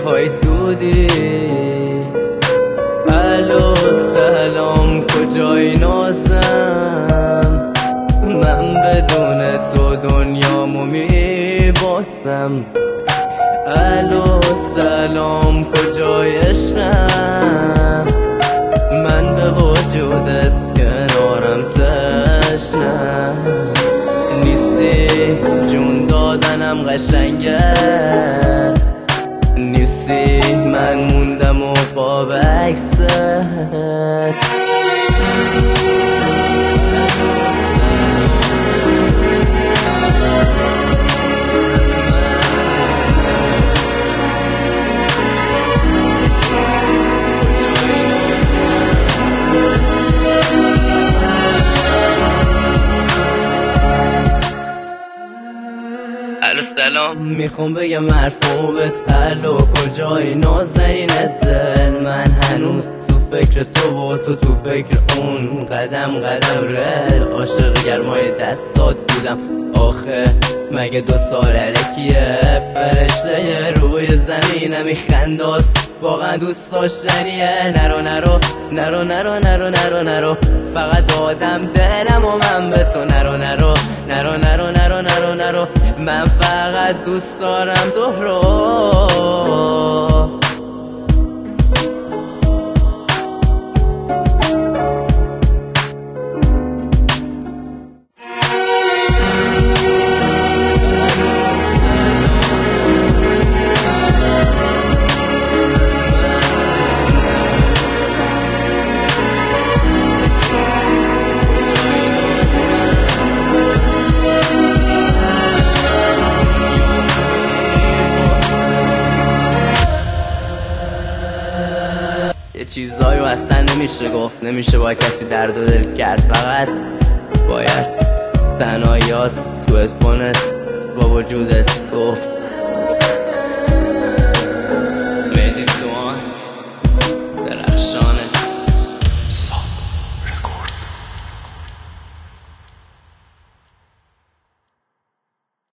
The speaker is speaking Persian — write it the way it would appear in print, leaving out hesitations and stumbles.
های دودی. الو سلام کجای نازم، من بدون تو دنیامو میباستم. الو سلام کجای عشقم، من به وجودت کنارم تشنم. نیستی جون دادنم قشنگه، نیستی من موندم و قاب عکست. الو سلام میخوام بگم مرفوبت. الو کجای نازنین دل، من هنوز تو فکر تو و تو فکر اون. قدم رل عاشق گرمای دستات بودم. آخه مگه 2 سال الکیه، فرشته روی زمینه میخنداز، واقعا دوست داشتنیه. نرو فقط دادم دلم و من به تو. نرو من فقط دوست دارم تو رو. یه چیزایی اصلا نمیشه گفت، نمیشه با کسی درد و دل کرد. فقط باید تنهاییات تو اسپانت با وجودت گفت.